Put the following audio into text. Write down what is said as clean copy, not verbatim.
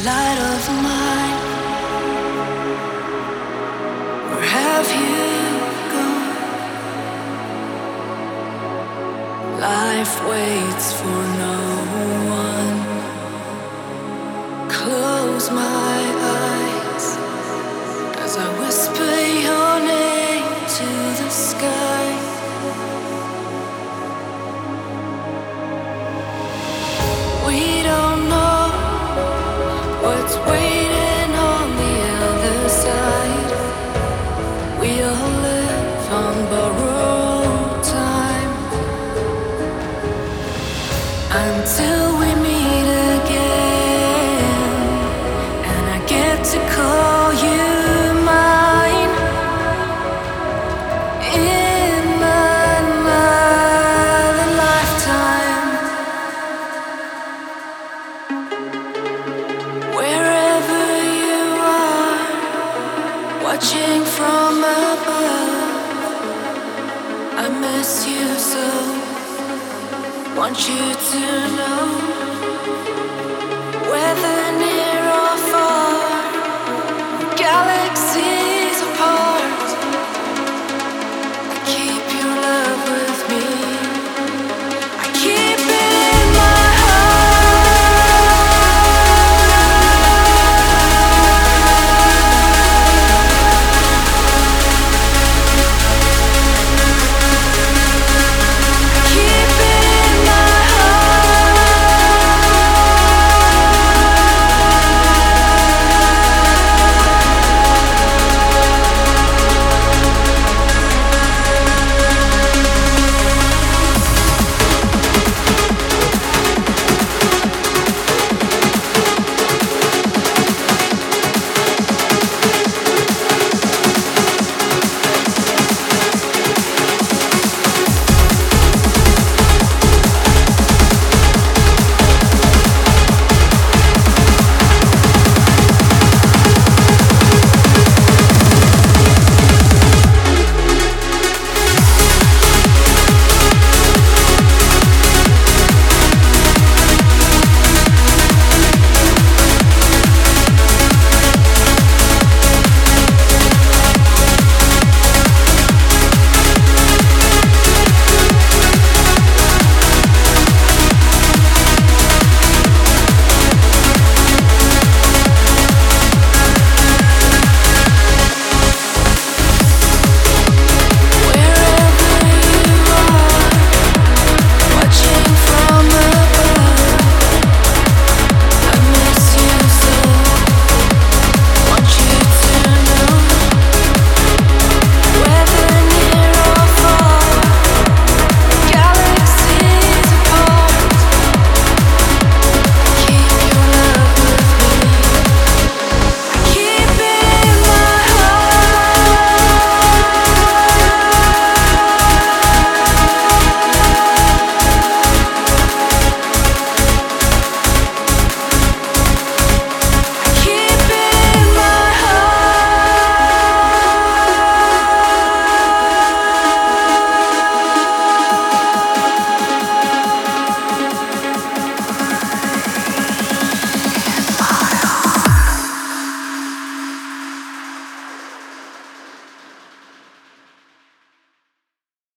light of mine, where have you gone? Life waits for no one. Close my eyes as I whisper your name to the sky. We don't know what's waiting on the other side. We all live on borrowed time until we meet again, and I get to call you mine in another lifetime. Wherever you are, watching from above, I miss you so. Want you to know